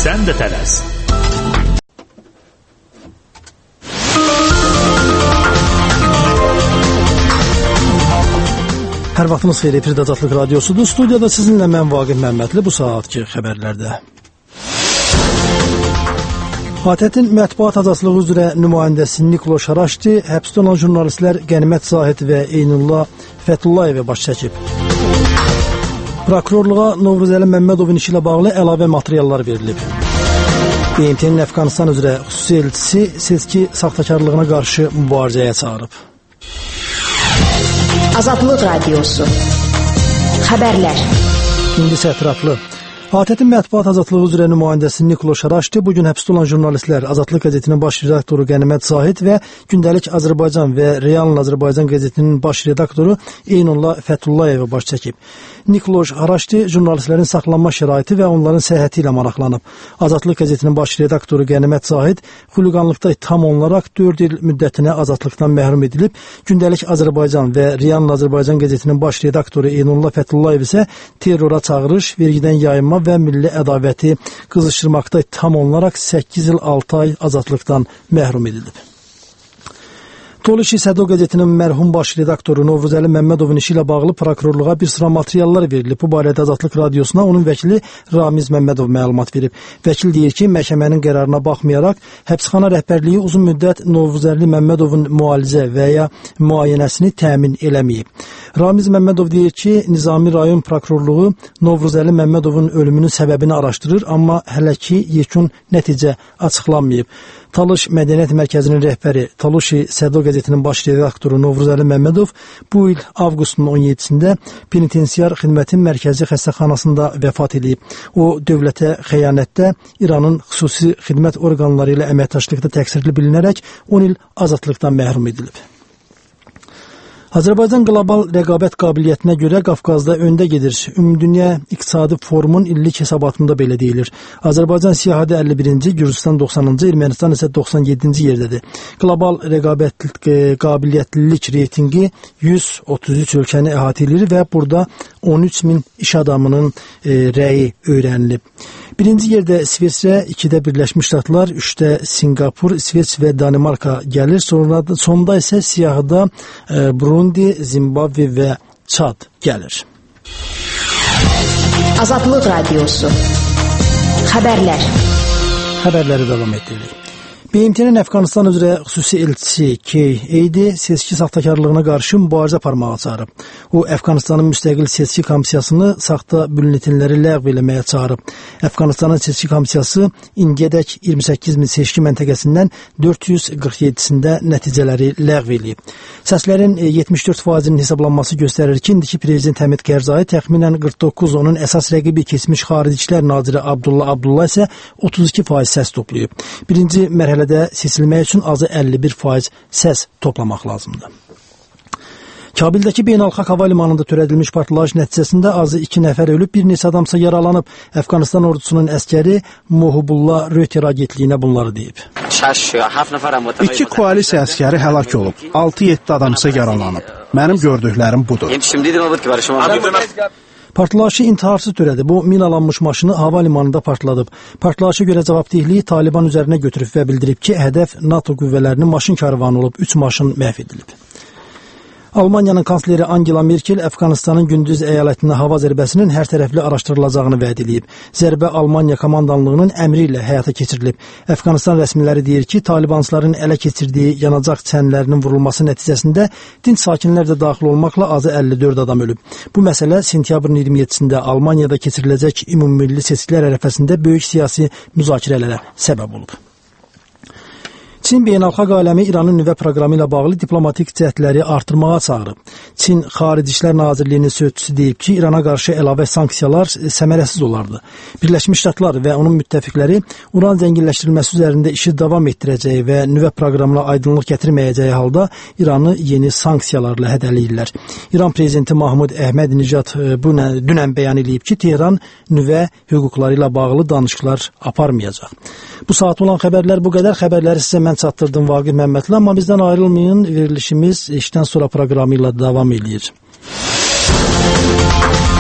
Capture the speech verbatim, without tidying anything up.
Sən də tələs. Hər vaxtınız xeyir, efirdə Azadlıq Radiosudur. Studiyada sizinlə mən Vaqif Məmmədli, bu saatki xəbərlərdə. A T Ə-in mətbuat azadlığı üzrə nümayəndəsi Nikolo Şaraşti həbsdə olan jurnalistlər Qənimət Zahid və Eynullah Fətullayevə baş çəkib. Prokurorluğa Novruzəli Məmmədovun işi ilə bağlı əlavə materiallar verilib. B M T-nin Əfqanistan üzrə xüsusi elçisi seçki saxtakarlığına qarşı mübarizəyə çağırıb. Azadlıq Radiosu. Xəbərlər. İndi isə ətraflı. A T Ə-in mətbuat azadlığı üzrə nümayəndəsi Nikolo Şaraşti bugün həbsdə olan jurnalistlər Azadlıq qəzetinin baş redaktoru Qənimət Zahid və Gündəlik Azərbaycan və Realın Azərbaycan qəzetinin baş redaktoru Eynullah Fətullayevə baş çəkib. Nikolo Şaraşti jurnalistlərin saxlanma şəraiti və onların səhhəti ilə maraqlanıb. Azadlıq qəzetinin baş redaktoru Qənimət Zahid xuliqanlıqda ittiham olunaraq dörd il müddətinə azadlıqdan məhrum edilib. Gündəlik Azərbaycan və Realın Azərbaycan qəzetinin baş redaktoru Eynullah Fətulayev isə terrora çağırış, vergidən yayınma və milli ədavəti qızışdırmaqda ittiham olunaraq səkkiz il altı ay azadlıqdan məhrum edilib. Tolişi Sədo qəzetinin mərhum baş redaktoru Novruzəli Məmmədovun işi ilə bağlı prokurorluğa bir sıra materiallar verilib. Bu barədə Azadlıq Radiosuna onun vəkili Ramiz Məmmədov məlumat verib. Vəkil deyir ki, məhkəmənin qərarına baxmayaraq həbsxana rəhbərliyi uzun müddət Novruzəli Məmmədovun müalicə və ya müayinəsini təmin eləməyib. Ramiz Məmmədov deyir ki, Nizami rayon prokurorluğu Novruzəli Məmmədovun ölümünün səbəbini araşdırır, amma hələ ki yekun nəticə açıqlanmayıb. Talış Mədəniyyət Mərkəzinin rəhbəri Taluşi Sədo qəzetinin baş redaktoru Novruzəli Məmmədov bu il avqustun on yeddisində penitensiar xidmətin mərkəzi xəstəxanasında vəfat edib. O, dövlətə xəyanətdə İranın xüsusi xidmət orqanları ilə əməkdaşlıqda təqsirli bilinərək on il azadlıqdan məhrum edilib. Azərbaycan qlobal rəqabət qabiliyyətinə görə Qafqazda öndə gedir. Ümumdünya İqtisadi Forumun illik hesabatında belə deyilir. Azərbaycan siyahıda əlli birinci, Gürcüstan doxsanıncı, Ermənistan isə doxsan yeddinci yerdədir. Qlobal rəqabət qabiliyyətlilik reytingi yüz otuz üç ölkəni əhatə edir və burada on üç min iş adamının e, rəyi öyrənilib. Birinci yerdə İsveçrə, ikidə Birləşmiş Ştatlar, üçdə Singapur, İsveç və Danimarka gəlir. Sonra, sonda isə siyahıda e, Burundi, Zimbabwe və Çad gəlir. Azadlıq Radiosu. Xəbərlər. Xəbərləri davam etdiririk. B M T-nin Əfqanistan üzrə xüsusi elçisi Key Eydi seçki saxtakarlığına qarşı mübarizə aparmağa çağırıb. O, Əfqanistanın müstəqil seçki komissiyasını saxta bülletinləri ləğv eləməyə çağırıb. Əfqanistanın seçki komissiyası indiyədək iyirmi səkkiz min seçki məntəqəsindən dörd yüz qırx yeddisində nəticələri ləğv eləyib. Səslərin yetmiş dörd faizinin hesablanması göstərir ki, indiki prezident Həmid Qərzai təxminən qırx doqquz, onun əsas rəqibi keçmiş Xarici İşlər naziri Abdullah Abdullah isə otuz iki faiz səs toplayıb. Birinci mərhələdə seçilmək üçün azı əlli bir faiz səs toplamaq lazımdır. Kabildəki beynəlxalq hava limanında törədilmiş partlayış nəticəsində azı iki nəfər ölüb, bir neçə adamsa yaralanıb. Əfqanistan ordusunun əskəri Mohibullah Röter agentliyinə bunları deyib. İki koalisiya əskəri həlak olub, altı yeddi adamsa yaralanıb. Mənim gördüklərim budur. Partlayışı intiharsız törədi. Bu, minalanmış maşını hava limanında partladıb. Partlayışa görə cavabdehliyi Taliban üzərinə götürüb və bildirib ki, hədəf NATO qüvvələrinin maşın karvanı olub, üç maşın məhv edilib. Almaniyanın kansleri Angela Merkel Əfqanistanın Gündüz əyalətinə hava zərbəsinin hər tərəfli araşdırılacağını vəd edib. Zərbə Almaniya komandanlığının əmri ilə həyata keçirilib. Əfqanistan rəsmiləri deyir ki, Talibançıların ələ keçirdiyi yanacaq çənlərinin vurulması nəticəsində dinc sakinlər də daxil olmaqla azı əlli dörd adam ölüb. Bu məsələ sentyabrın iyirmi yeddisində Almaniyada keçiriləcək ümummilli seçkilər ərəfəsində böyük siyasi müzakirələrə səbəb olub. Çin beynəlxalq aləmi İranın nüvə proqramı ilə bağlı diplomatik cəhdləri artırmağa çağırıb. Çin Xarici İşlər Nazirliyinin sözçüsü deyib ki, İrana qarşı əlavə sanksiyalar səmərəsiz olardı. Birləşmiş Ştatlar və onun müttəfiqləri uran zənginləşdirilməsi üzərində işi davam etdirəcəyi və nüvə proqramına aydınlıq gətirməyəcəyi halda İranı yeni sanksiyalarla hədələyirlər. İran prezidenti Mahmud Əhməd-Nijad bu dünən bəyan edib ki, Tehran nüvə hüquqları ilə bağlı danışıqlar aparmayacaq. Bu saat olan xəbərlər bu qədər. Xəbərləri sizə mən çatdırdım Vaqif Məmmədli, amma bizdən ayrılmayın, verilişimiz işdən sonra proqramı ilə davam edir.